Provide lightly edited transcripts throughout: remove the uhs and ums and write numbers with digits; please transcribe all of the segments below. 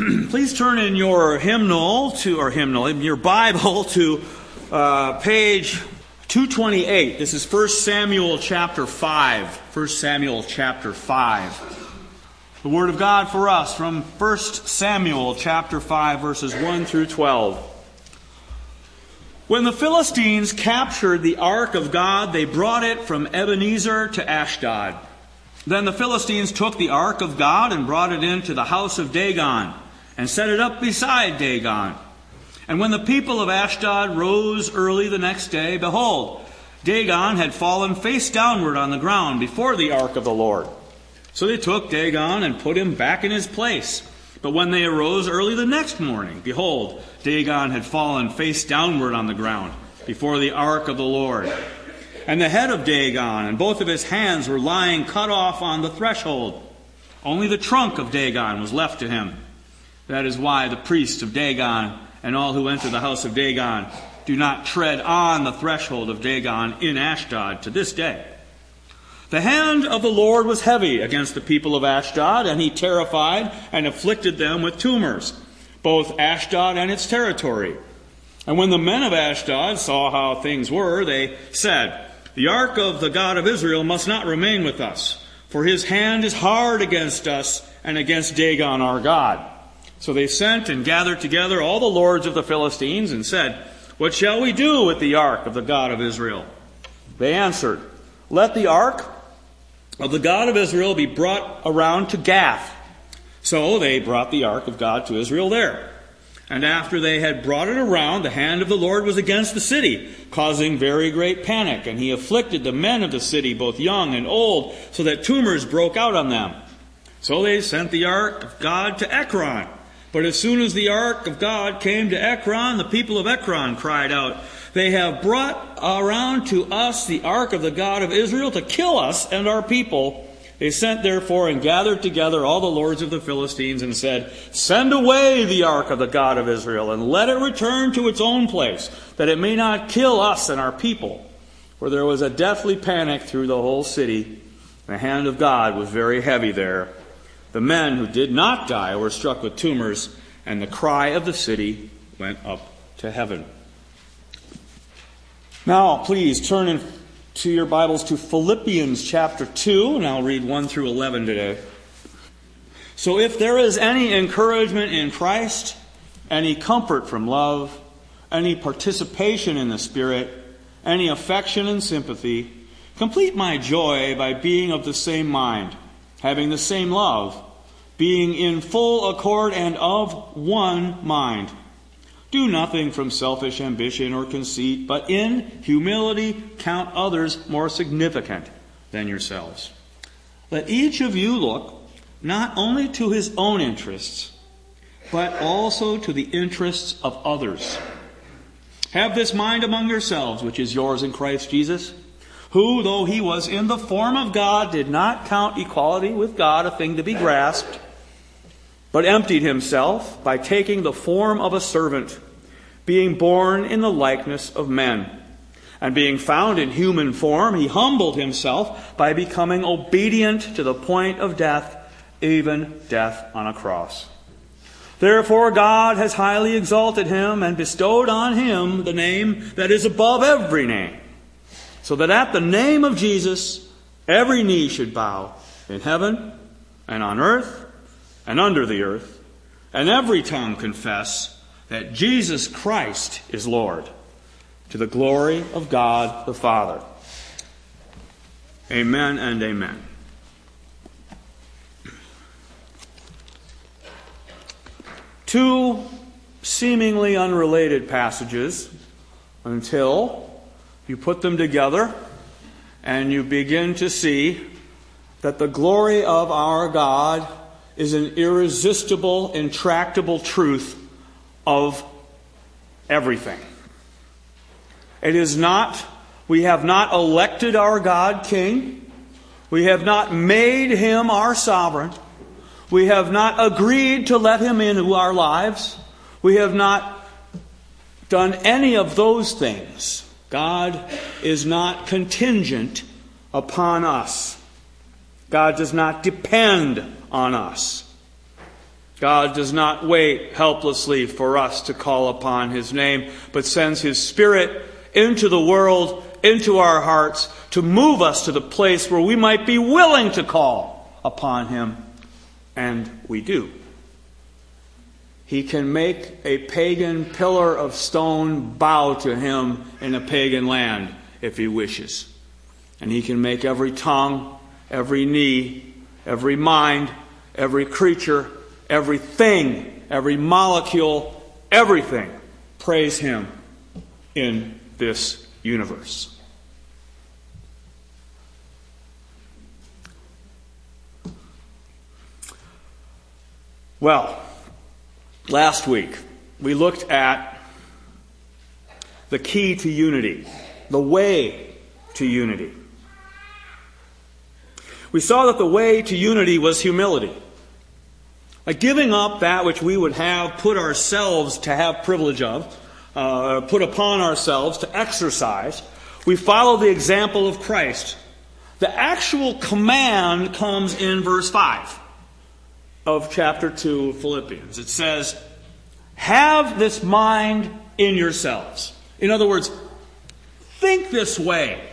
Please turn in your in your Bible to page 228. This is 1 Samuel chapter 5. 1 Samuel chapter 5. The Word of God for us from 1 Samuel chapter 5, verses 1 through 12. When the Philistines captured the ark of God, they brought it from Ebenezer to Ashdod. Then the Philistines took the ark of God and brought it into the house of Dagon and set it up beside Dagon. And when the people of Ashdod rose early the next day, behold, Dagon had fallen face downward on the ground before the ark of the Lord. So they took Dagon and put him back in his place. But when they arose early the next morning, behold, Dagon had fallen face downward on the ground before the ark of the Lord. And the head of Dagon and both of his hands were lying cut off on the threshold. Only the trunk of Dagon was left to him. That is why the priests of Dagon and all who enter the house of Dagon do not tread on the threshold of Dagon in Ashdod to this day. The hand of the Lord was heavy against the people of Ashdod, and he terrified and afflicted them with tumors, both Ashdod and its territory. And when the men of Ashdod saw how things were, they said, "The ark of the God of Israel must not remain with us, for his hand is hard against us and against Dagon our God." So they sent and gathered together all the lords of the Philistines and said, "What shall we do with the ark of the God of Israel?" They answered, "Let the ark of the God of Israel be brought around to Gath." So they brought the ark of God to Israel there. And after they had brought it around, the hand of the Lord was against the city, causing very great panic. And he afflicted the men of the city, both young and old, so that tumors broke out on them. So they sent the ark of God to Ekron. But as soon as the ark of God came to Ekron, the people of Ekron cried out, "They have brought around to us the ark of the God of Israel to kill us and our people." They sent therefore and gathered together all the lords of the Philistines and said, "Send away the ark of the God of Israel and let it return to its own place, that it may not kill us and our people." For there was a deathly panic through the whole city. The hand of God was very heavy there. The men who did not die were struck with tumors, and the cry of the city went up to heaven. Now, please turn to your Bibles to Philippians chapter 2, and I'll read 1 through 11 today. So if there is any encouragement in Christ, any comfort from love, any participation in the Spirit, any affection and sympathy, complete my joy by being of the same mind, having the same love, being in full accord and of one mind. Do nothing from selfish ambition or conceit, but in humility count others more significant than yourselves. Let each of you look not only to his own interests, but also to the interests of others. Have this mind among yourselves, which is yours in Christ Jesus, who, though he was in the form of God, did not count equality with God a thing to be grasped, but emptied himself by taking the form of a servant, being born in the likeness of men. And being found in human form, he humbled himself by becoming obedient to the point of death, even death on a cross. Therefore God has highly exalted him and bestowed on him the name that is above every name, so that at the name of Jesus every knee should bow in heaven and on earth and under the earth, and every tongue confess that Jesus Christ is Lord, to the glory of God the Father. Amen and amen. Two seemingly unrelated passages until you put them together and you begin to see that the glory of our God is an irresistible, intractable truth of everything. It is not, we have not elected our God king. We have not made him our sovereign. We have not agreed to let him into our lives. We have not done any of those things. God is not contingent upon us. God does not depend on us. God does not wait helplessly for us to call upon His name, but sends His Spirit into the world, into our hearts, to move us to the place where we might be willing to call upon Him. And we do. He can make a pagan pillar of stone bow to Him in a pagan land if He wishes. And He can make every tongue, every knee, every mind, every creature, everything, every molecule, everything praise Him in this universe. Well, last week we looked at the key to unity, the way to unity. We saw that the way to unity was humility. Like giving up that which we would have put ourselves to have privilege of, put upon ourselves to exercise. We follow the example of Christ. The actual command comes in verse 5 of chapter 2 of Philippians. It says, have this mind in yourselves. In other words, think this way.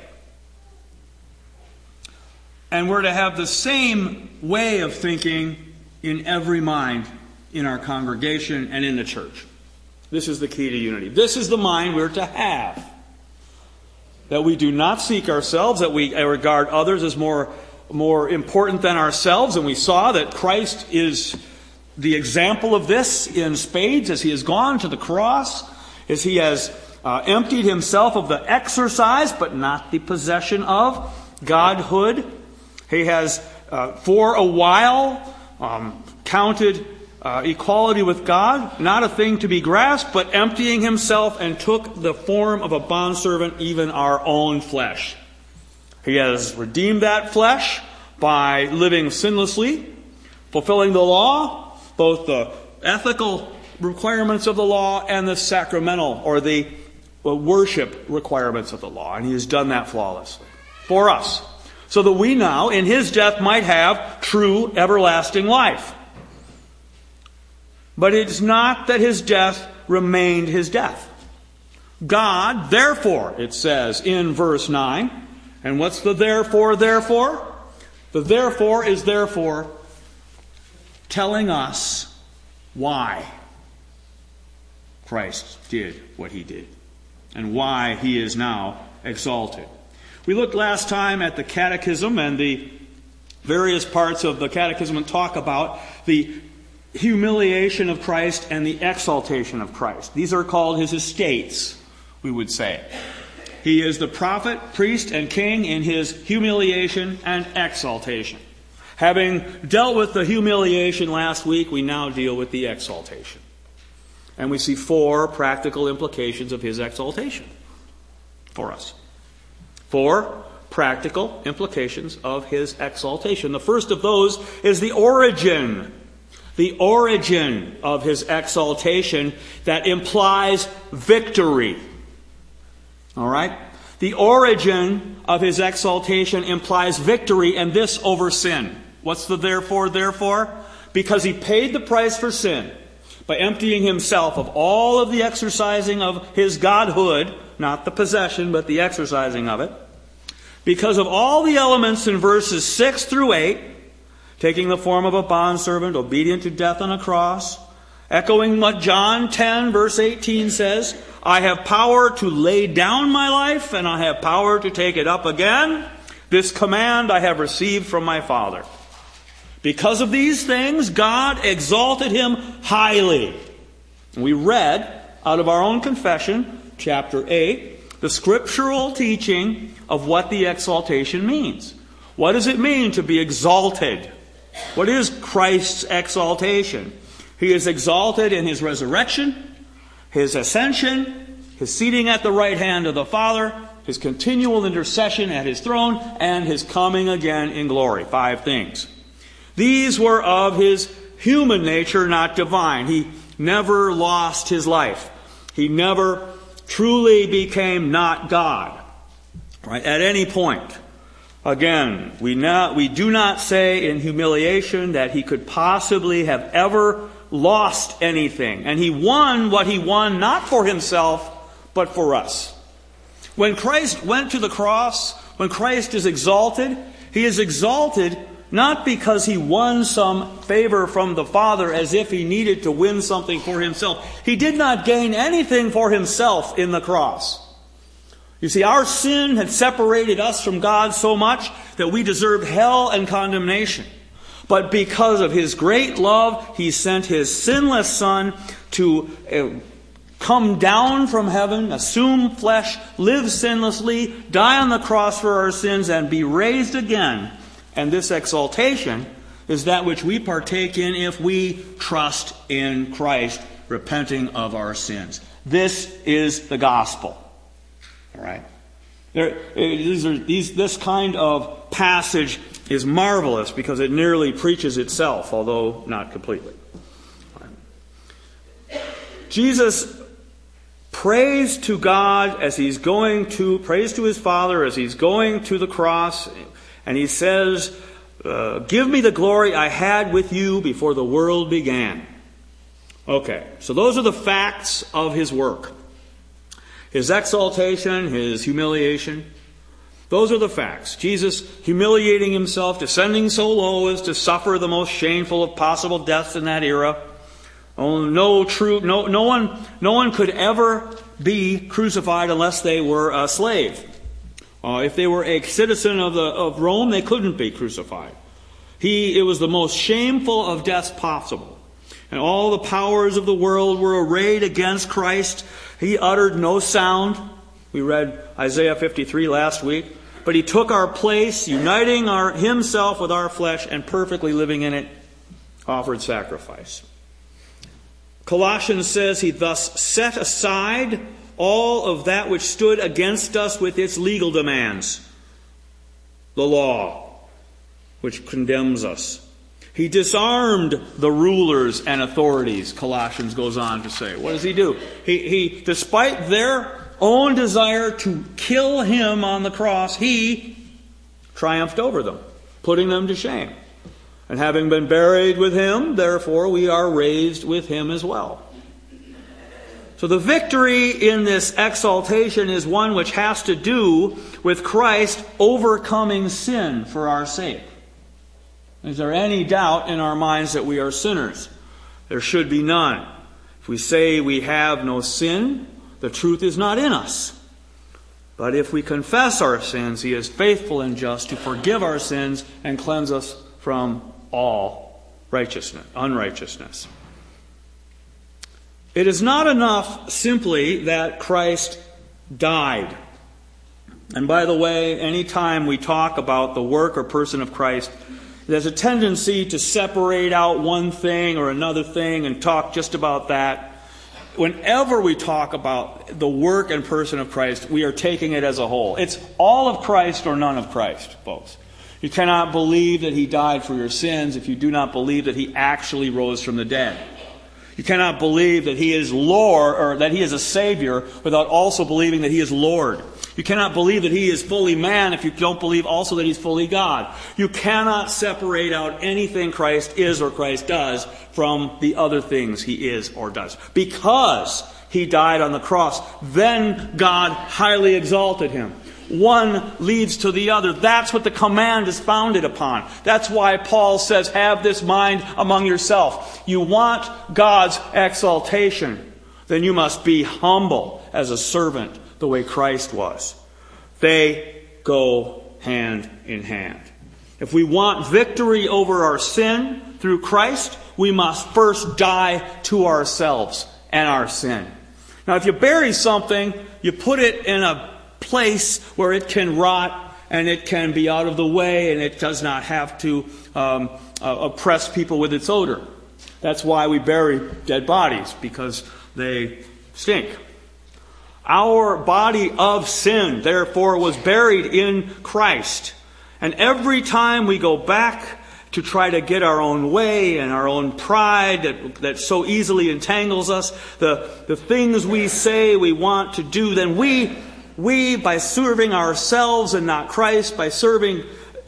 And we're to have the same way of thinking in every mind in our congregation and in the church. This is the key to unity. This is the mind we're to have. That we do not seek ourselves, that we regard others as more important than ourselves. And we saw that Christ is the example of this in spades as He has gone to the cross, as He has emptied Himself of the exercise, but not the possession of Godhood. He has, for a while, counted equality with God, not a thing to be grasped, but emptying Himself and took the form of a bondservant, even our own flesh. He has redeemed that flesh by living sinlessly, fulfilling the law, both the ethical requirements of the law and the sacramental or the worship requirements of the law. And He has done that flawlessly for us, so that we now, in His death, might have true everlasting life. But it's not that His death remained His death. God, therefore, it says in verse 9, and what's the therefore? The therefore is therefore telling us why Christ did what He did and why He is now exalted. We looked last time at the Catechism and the various parts of the Catechism and talk about the humiliation of Christ and the exaltation of Christ. These are called His estates, we would say. He is the prophet, priest, and king in His humiliation and exaltation. Having dealt with the humiliation last week, we now deal with the exaltation. And we see 4 practical implications of His exaltation for us. 4 practical implications of His exaltation. The first of those is the origin. The origin of His exaltation that implies victory. All right? The origin of His exaltation implies victory, and this over sin. What's the therefore? Because He paid the price for sin by emptying Himself of all of the exercising of His Godhood, not the possession, but the exercising of it. Because of all the elements in verses 6 through 8, taking the form of a bondservant, obedient to death on a cross, echoing what John 10 verse 18 says, I have power to lay down my life, and I have power to take it up again. This command I have received from my Father. Because of these things, God exalted Him highly. We read out of our own confession, chapter 8, the scriptural teaching of what the exaltation means. What does it mean to be exalted? What is Christ's exaltation? He is exalted in His resurrection, His ascension, His seating at the right hand of the Father, His continual intercession at His throne, and His coming again in glory. 5 things. These were of His human nature, not divine. He never lost His life. He never truly became not God. Right? At any point. Again, we do not say in humiliation that He could possibly have ever lost anything. And he won what he won not for himself, but for us. When Christ went to the cross, when Christ is exalted, he is exalted not because he won some favor from the Father as if he needed to win something for himself. He did not gain anything for himself in the cross. You see, our sin had separated us from God so much that we deserved hell and condemnation. But because of his great love, he sent his sinless Son to come down from heaven, assume flesh, live sinlessly, die on the cross for our sins, and be raised again. And this exaltation is that which we partake in if we trust in Christ, repenting of our sins. This is the gospel. All right? This kind of passage is marvelous because it nearly preaches itself, although not completely. Jesus prays to God as he's prays to his Father as he's going to the cross, and he says, give me the glory I had with you before the world began. Okay, so those are the facts of his work. His exaltation, his humiliation. Those are the facts. Jesus humiliating himself, descending so low as to suffer the most shameful of possible deaths in that era. No one could ever be crucified unless they were a slave. If they were a citizen of Rome, they couldn't be crucified. It was the most shameful of deaths possible. And all the powers of the world were arrayed against Christ. He uttered no sound. We read Isaiah 53 last week. But he took our place, uniting himself with our flesh and perfectly living in it, offered sacrifice. Colossians says he thus set aside all of that which stood against us with its legal demands. The law, which condemns us. He disarmed the rulers and authorities, Colossians goes on to say. What does he do? He despite their own desire to kill him on the cross, he triumphed over them, putting them to shame. And having been buried with him, therefore we are raised with him as well. So the victory in this exaltation is one which has to do with Christ overcoming sin for our sake. Is there any doubt in our minds that we are sinners? There should be none. If we say we have no sin, the truth is not in us. But if we confess our sins, he is faithful and just to forgive our sins and cleanse us from all unrighteousness. It is not enough simply that Christ died. And by the way, anytime we talk about the work or person of Christ, there's a tendency to separate out one thing or another thing and talk just about that. Whenever we talk about the work and person of Christ, we are taking it as a whole. It's all of Christ or none of Christ, folks. You cannot believe that he died for your sins if you do not believe that he actually rose from the dead. You cannot believe that he is Lord or that he is a Savior without also believing that he is Lord. You cannot believe that he is fully man if you don't believe also that he's fully God. You cannot separate out anything Christ is or Christ does from the other things he is or does. Because he died on the cross, then God highly exalted him. One leads to the other. That's what the command is founded upon. That's why Paul says, have this mind among yourself. You want God's exaltation, then you must be humble as a servant the way Christ was. They go hand in hand. If we want victory over our sin through Christ, we must first die to ourselves and our sin. Now, if you bury something, you put it in a place where it can rot and it can be out of the way and it does not have to oppress people with its odor. That's why we bury dead bodies, because they stink. Our body of sin, therefore, was buried in Christ. And every time we go back to try to get our own way and our own pride that so easily entangles us, the things we say we want to do, then we, by serving ourselves and not Christ, by serving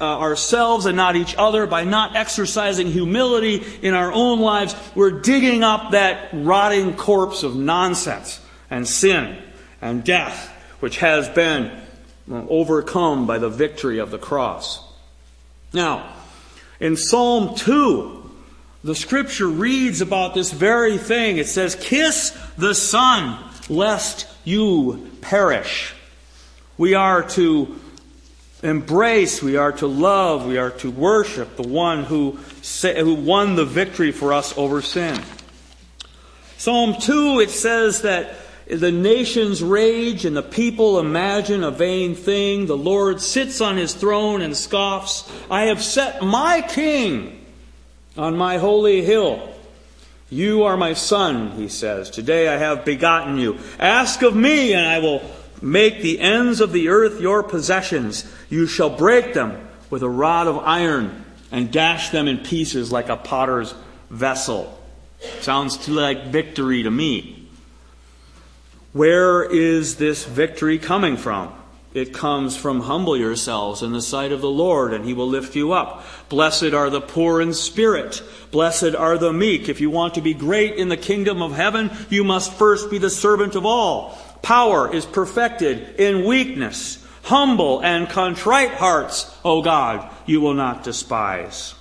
ourselves and not each other, by not exercising humility in our own lives, we're digging up that rotting corpse of nonsense and sin and death, which has been overcome by the victory of the cross. Now, in Psalm 2, the Scripture reads about this very thing. It says, "Kiss the Son, lest you perish." We are to embrace, we are to love, we are to worship the one who won the victory for us over sin. Psalm 2, it says that the nations rage and the people imagine a vain thing. The Lord sits on his throne and scoffs. "I have set my king on my holy hill. You are my son," he says. "Today I have begotten you. Ask of me, and I will make the ends of the earth your possessions. You shall break them with a rod of iron and dash them in pieces like a potter's vessel." Sounds like victory to me. Where is this victory coming from? It comes from humble yourselves in the sight of the Lord, and he will lift you up. Blessed are the poor in spirit. Blessed are the meek. If you want to be great in the kingdom of heaven, you must first be the servant of all. Power is perfected in weakness. Humble and contrite hearts, O God, you will not despise.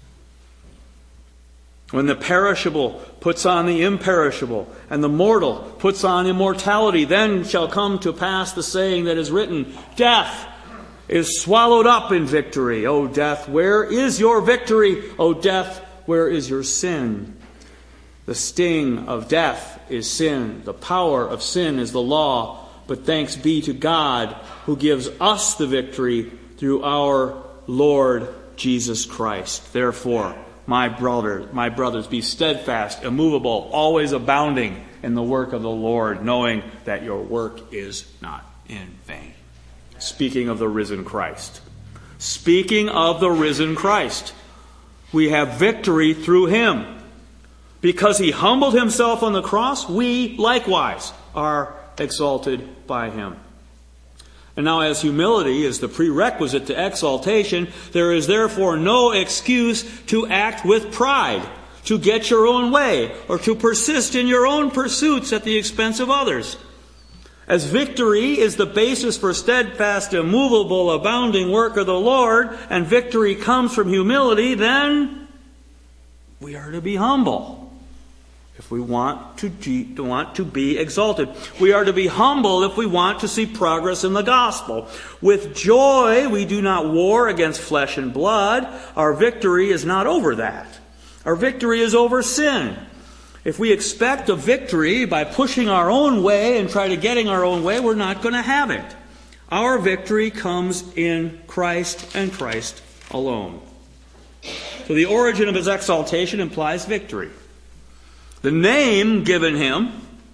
When the perishable puts on the imperishable, and the mortal puts on immortality, then shall come to pass the saying that is written, "Death is swallowed up in victory. O death, where is your victory? O death, where is your sin?" The sting of death is sin. The power of sin is the law. But thanks be to God who gives us the victory through our Lord Jesus Christ. Therefore, my brothers, be steadfast, immovable, always abounding in the work of the Lord, knowing that your work is not in vain. Speaking of the risen Christ. Speaking of the risen Christ. We have victory through him. Because he humbled himself on the cross, we likewise are exalted by him. And now, as humility is the prerequisite to exaltation, there is therefore no excuse to act with pride, to get your own way, or to persist in your own pursuits at the expense of others. As victory is the basis for steadfast, immovable, abounding work of the Lord, and victory comes from humility, then we are to be humble. If we want to be exalted. We are to be humble if we want to see progress in the gospel. With joy, we do not war against flesh and blood. Our victory is not over that. Our victory is over sin. If we expect a victory by pushing our own way and try to getting our own way, we're not going to have it. Our victory comes in Christ and Christ alone. So the origin of his exaltation implies victory. The name given him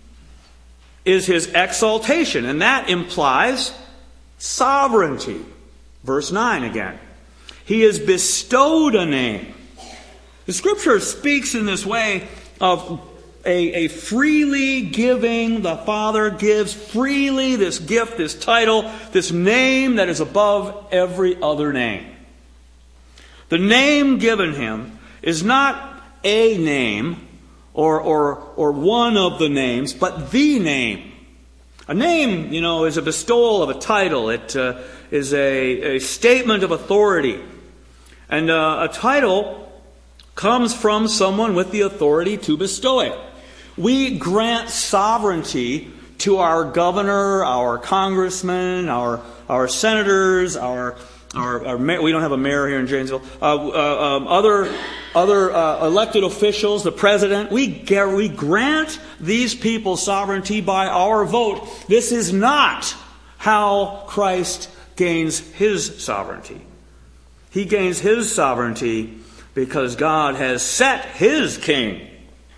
is his exaltation, and that implies sovereignty. Verse 9 again. He has bestowed a name. The Scripture speaks in this way of a freely giving. The Father gives freely this gift, this title, this name that is above every other name. The name given him is not a name, or one of the names, but the name. A name, is a bestowal of a title. It is a statement of authority. And a title comes from someone with the authority to bestow it. We grant sovereignty to our governor, our congressman, our senators, our mayor. We don't have a mayor here in Janesville. Other elected officials, the president. We grant these people sovereignty by our vote. This is not how Christ gains his sovereignty. He gains his sovereignty because God has set his king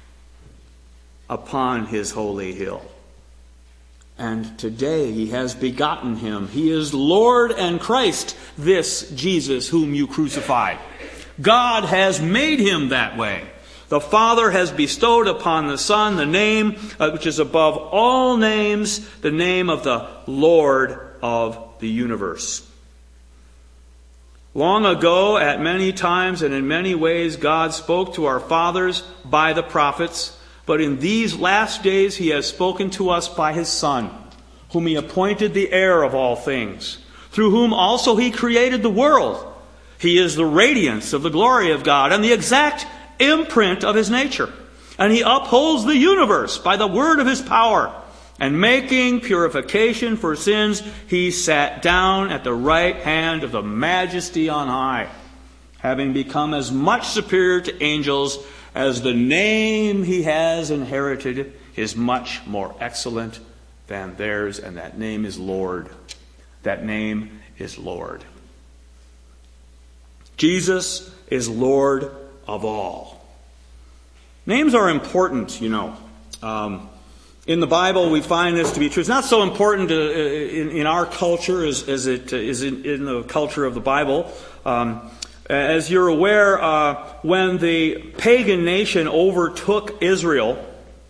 upon his holy hill. And today he has begotten him. He is Lord and Christ, this Jesus whom you crucified. God has made him that way. The Father has bestowed upon the Son the name which is above all names, the name of the Lord of the universe. Long ago, at many times and in many ways, God spoke to our fathers by the prophets, but in these last days He has spoken to us by His Son, whom He appointed the heir of all things, through whom also He created the world. He is the radiance of the glory of God and the exact imprint of His nature. And He upholds the universe by the word of His power. And making purification for sins, He sat down at the right hand of the Majesty on high, having become as much superior to angels as the name He has inherited is much more excellent than theirs, and that name is Lord. That name is Lord. Jesus is Lord of all. Names are important, you know. In the Bible, we find this to be true. It's not so important in our culture as it is in the culture of the Bible. As you're aware, when the pagan nation overtook Israel,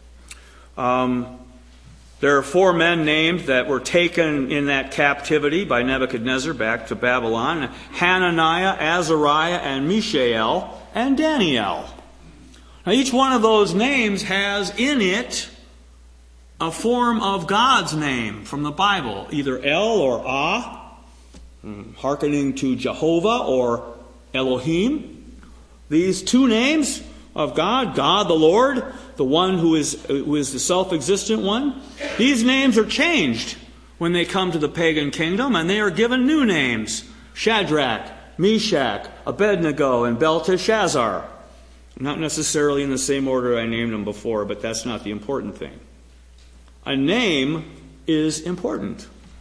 there are 4 men named that were taken in that captivity by Nebuchadnezzar back to Babylon: Hananiah, Azariah, and Mishael, and Daniel. Now, each one of those names has in it a form of God's name from the Bible, either El or Ah, hearkening to Jehovah or Elohim. These 2 names of God, God the Lord, the one who is the self-existent one, these names are changed when they come to the pagan kingdom, and they are given new names: Shadrach, Meshach, Abednego, and Belteshazzar. Not necessarily in the same order I named them before, but that's not the important thing. A name is important.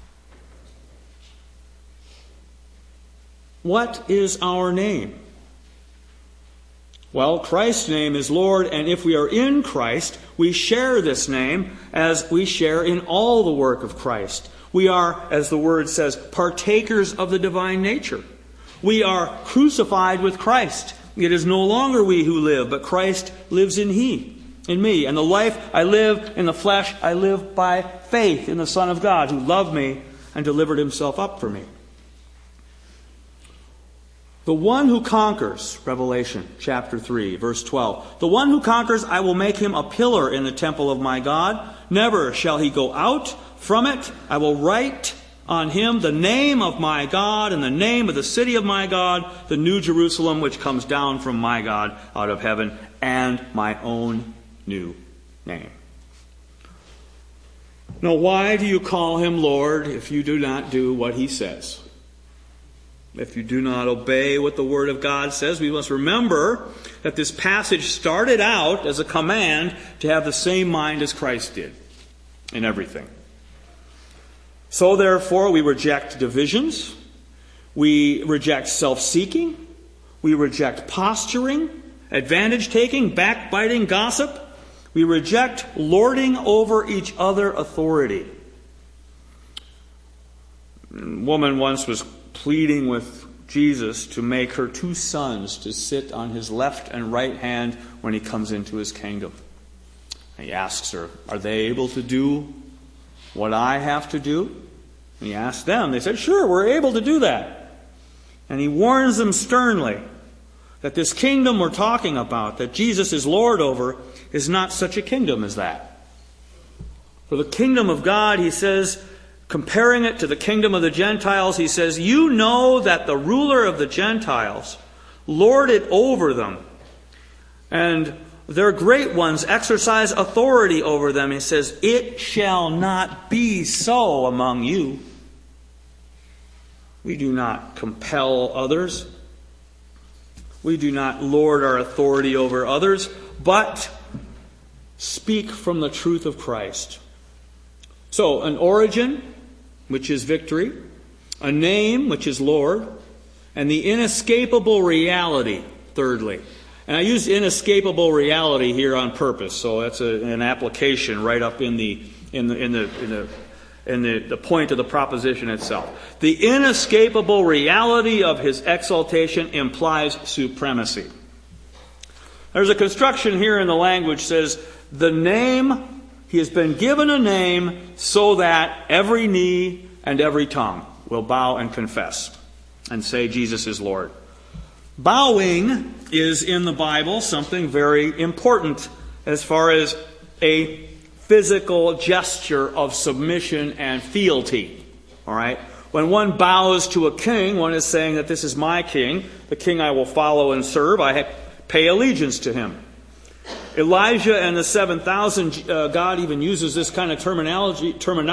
What is our name? Well, Christ's name is Lord, and if we are in Christ, we share this name as we share in all the work of Christ. We are, as the word says, partakers of the divine nature. We are crucified with Christ. It is no longer we who live, but Christ lives in me. And the life I live in the flesh, I live by faith in the Son of God, who loved me and delivered Himself up for me. The one who conquers, Revelation chapter 3, verse 12. The one who conquers, I will make him a pillar in the temple of my God. Never shall he go out from it. I will write on him the name of my God and the name of the city of my God, the New Jerusalem, which comes down from my God out of heaven, and my own new name. Now, why do you call Him Lord if you do not do what He says? If you do not obey what the Word of God says? We must remember that this passage started out as a command to have the same mind as Christ did in everything. So therefore, we reject divisions, we reject self-seeking, we reject posturing, advantage-taking, backbiting, gossip. We reject lording over each other authority. A woman once was pleading with Jesus to make her 2 sons to sit on His left and right hand when He comes into His kingdom. And He asks her, are they able to do what I have to do? And He asked them. They said, sure, we're able to do that. And He warns them sternly that this kingdom we're talking about, that Jesus is Lord over, is not such a kingdom as that. For the kingdom of God, He says, comparing it to the kingdom of the Gentiles, He says, you know that the ruler of the Gentiles lord it over them, and their great ones exercise authority over them. He says, it shall not be so among you. We do not compel others. We do not lord our authority over others, but speak from the truth of Christ. So, an origin, which is victory, a name, which is Lord, and the inescapable reality, thirdly. And I use inescapable reality here on purpose, so that's an application right up in the point of the proposition itself. The inescapable reality of His exaltation implies supremacy. There's a construction here in the language that says, the name, He has been given a name so that every knee and every tongue will bow and confess. and say Jesus is Lord. Bowing is in the Bible something very important as far as a physical gesture of submission and fealty. All right? When one bows to a king, one is saying that this is my king, the king I will follow and serve. I pay allegiance to him. Elijah and the 7,000, God even uses this kind of terminology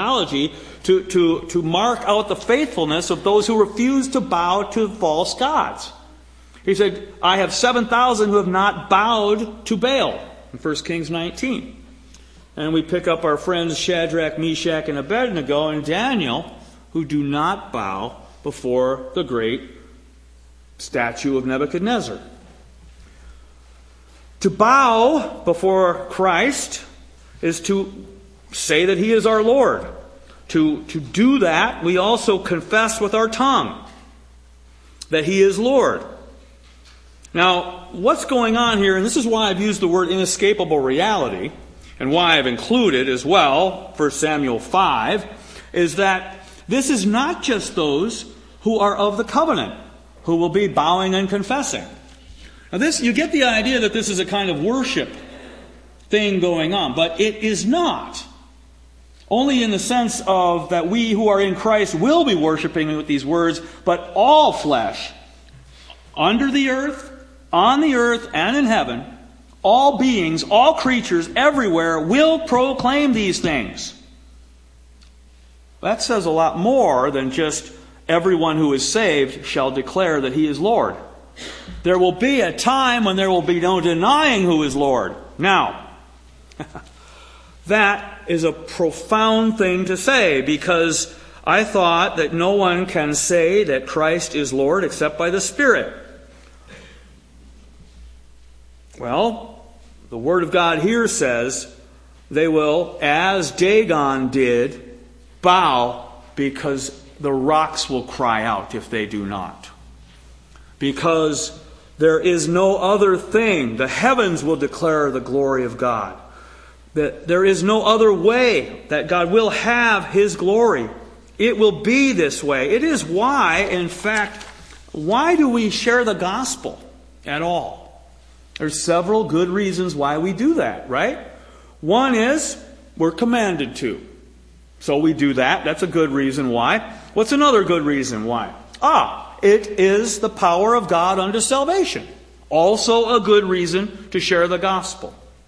to mark out the faithfulness of those who refuse to bow to false gods. He said, I have 7,000 who have not bowed to Baal, in 1 Kings 19. And we pick up our friends Shadrach, Meshach, and Abednego and Daniel, who do not bow before the great statue of Nebuchadnezzar. To bow before Christ is to say that He is our Lord. To do that, we also confess with our tongue that He is Lord. Now, what's going on here, and this is why I've used the word inescapable reality, and why I've included as well 1 Samuel 5, is that this is not just those who are of the covenant, who will be bowing and confessing. Now you get the idea that this is a kind of worship thing going on, but it is not. Only in the sense of that we who are in Christ will be worshiping with these words, but all flesh, under the earth, on the earth, and in heaven, all beings, all creatures, everywhere, will proclaim these things. That says a lot more than just everyone who is saved shall declare that He is Lord. There will be a time when there will be no denying who is Lord. Now, that is a profound thing to say, because I thought that no one can say that Christ is Lord except by the Spirit. Well, the Word of God here says they will, as Dagon did, bow, because the rocks will cry out if they do not. Because there is no other thing. The heavens will declare the glory of God. That there is no other way that God will have His glory. It will be this way. It is why, in fact, why do we share the gospel at all? There's several good reasons why we do that, right? One is we're commanded to. So we do that. That's a good reason why. What's another good reason why? It is the power of God unto salvation. Also a good reason to share the gospel.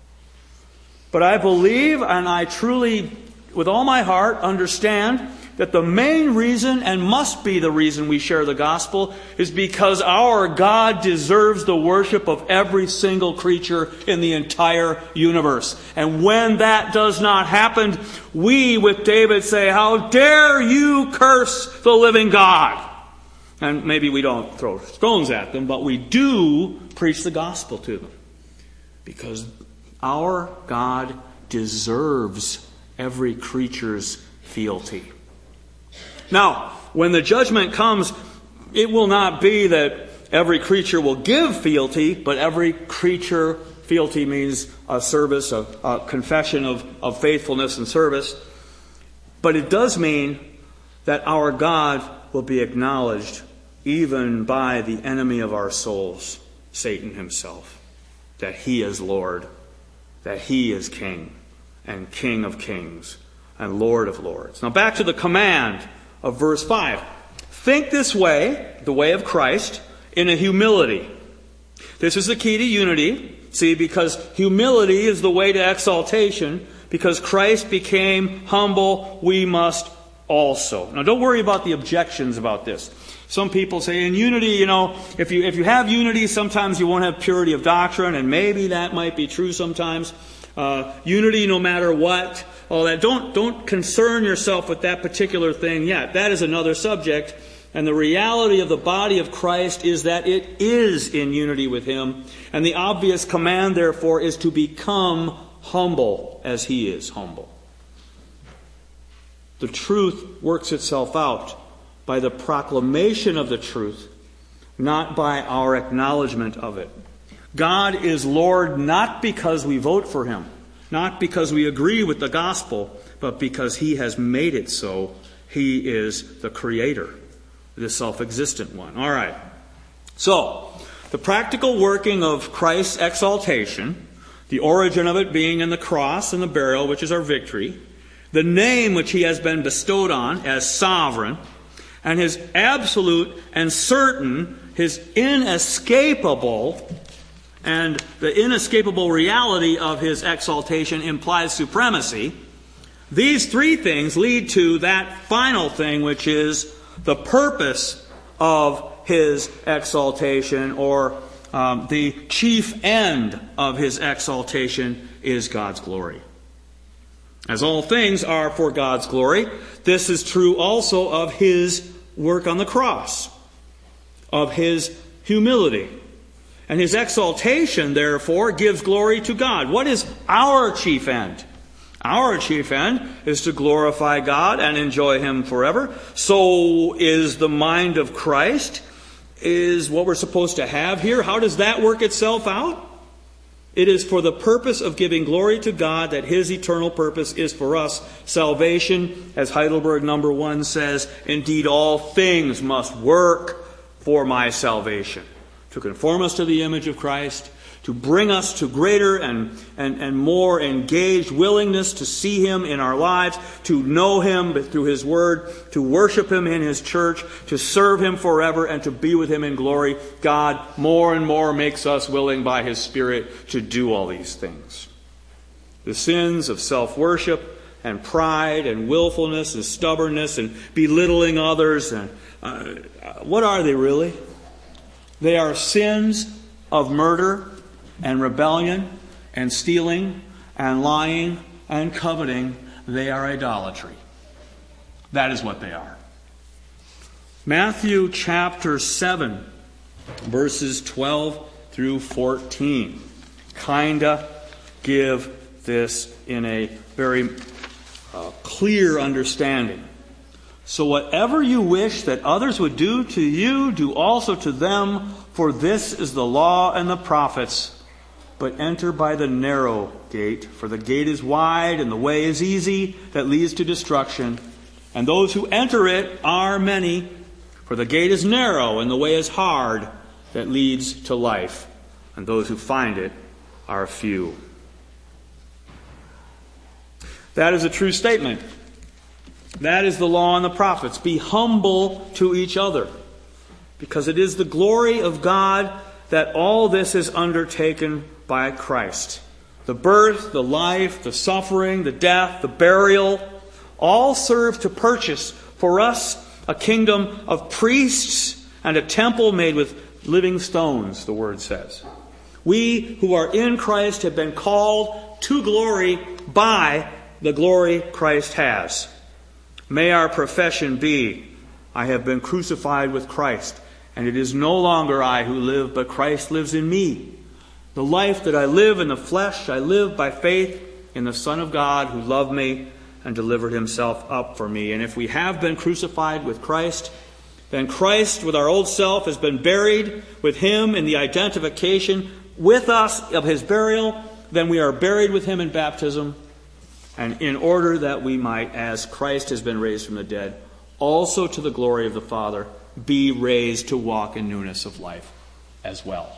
But I believe, and I truly, with all my heart, understand that the main reason, and must be the reason we share the gospel, is because our God deserves the worship of every single creature in the entire universe. And when that does not happen, we, with David, say, "How dare you curse the living God?" And maybe we don't throw stones at them, but we do preach the gospel to them. Because our God deserves every creature's fealty. Now, when the judgment comes, it will not be that every creature will give fealty, but every creature, fealty means a service, a confession of faithfulness and service. But it does mean that our God will be acknowledged even by the enemy of our souls, Satan himself, that He is Lord, that He is King, and King of kings, and Lord of lords. Now back to the command of verse 5. Think this way, the way of Christ, in a humility. This is the key to unity. See, because humility is the way to exaltation. Because Christ became humble, we must also. Now don't worry about the objections about this. Some people say in unity, if you have unity, sometimes you won't have purity of doctrine, and maybe that might be true sometimes. Unity no matter what. All that. Don't concern yourself with that particular thing yet. That is another subject. And the reality of the body of Christ is that it is in unity with Him. And the obvious command, therefore, is to become humble as He is humble. The truth works itself out by the proclamation of the truth, not by our acknowledgement of it. God is Lord not because we vote for Him, not because we agree with the gospel, but because He has made it so. He is the Creator. the self-existent one. All right. So, the practical working of Christ's exaltation, the origin of it being in the cross and the burial, which is our victory, the name which he has been bestowed on as sovereign, and his absolute and certain, his inescapable, and the inescapable reality of his exaltation implies supremacy. These three things lead to that final thing, which is the purpose of his exaltation, or the chief end of his exaltation is God's glory. As all things are for God's glory, this is true also of his work on the cross, of his humility. And his exaltation, therefore, gives glory to God. What is our chief end? Our chief end is to glorify God and enjoy him forever. So is the mind of Christ, is what we're supposed to have here. How does that work itself out? It is for the purpose of giving glory to God, that his eternal purpose is for us salvation. As Heidelberg number 1 says, indeed all things must work for my salvation. To conform us to the image of Christ, to bring us to greater and more engaged willingness to see him in our lives, to know him through his word, to worship him in his church, to serve him forever, and to be with him in glory. God more and more makes us willing by his Spirit to do all these things. The sins of self-worship and pride and willfulness and stubbornness and belittling others, and what are they really? They are sins of murder and rebellion and stealing and lying and coveting. They are idolatry. That is what they are. Matthew chapter 7, verses 12 through 14 kinda give this in a very clear understanding. So whatever you wish that others would do to you, do also to them, for this is the law and the prophets. But enter by the narrow gate, for the gate is wide and the way is easy that leads to destruction. And those who enter it are many, for the gate is narrow and the way is hard that leads to life. And those who find it are few. That is a true statement. That is the law and the prophets. Be humble to each other, because it is the glory of God that all this is undertaken by Christ. The birth, the life, the suffering, the death, the burial, all serve to purchase for us a kingdom of priests and a temple made with living stones, the Word says. We who are in Christ have been called to glory by the glory Christ has. May our profession be, I have been crucified with Christ, and it is no longer I who live, but Christ lives in me. The life that I live in the flesh, I live by faith in the Son of God who loved me and delivered himself up for me. And if we have been crucified with Christ, then Christ with our old self has been buried with him in the identification with us of his burial. Then we are buried with him in baptism, and in order that we might, as Christ has been raised from the dead, also to the glory of the Father, be raised to walk in newness of life as well.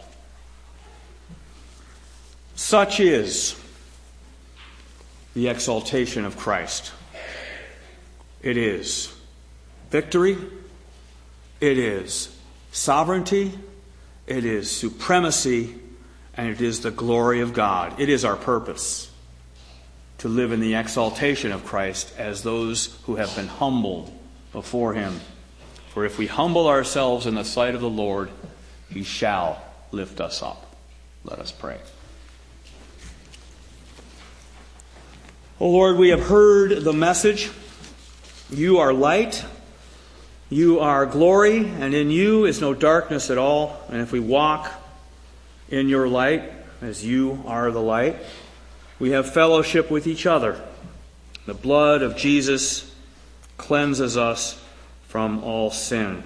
Such is the exaltation of Christ. It is victory. It is sovereignty. It is supremacy. And it is the glory of God. It is our purpose to live in the exaltation of Christ as those who have been humbled before him. For if we humble ourselves in the sight of the Lord, he shall lift us up. Let us pray. O Lord, we have heard the message. You are light. You are glory, and in you is no darkness at all. And if we walk in your light, as you are the light, we have fellowship with each other. The blood of Jesus cleanses us from all sin.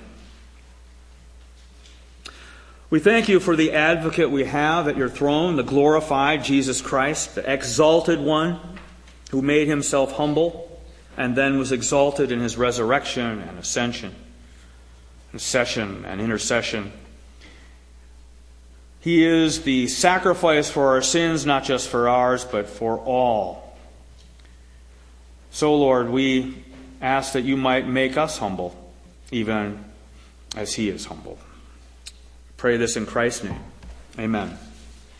We thank you for the advocate we have at your throne, the glorified Jesus Christ, the exalted one who made himself humble and then was exalted in his resurrection and ascension. session and intercession. He is the sacrifice for our sins, not just for ours, but for all. So, Lord, we ask that you might make us humble, even as he is humble. Pray this in Christ's name. Amen.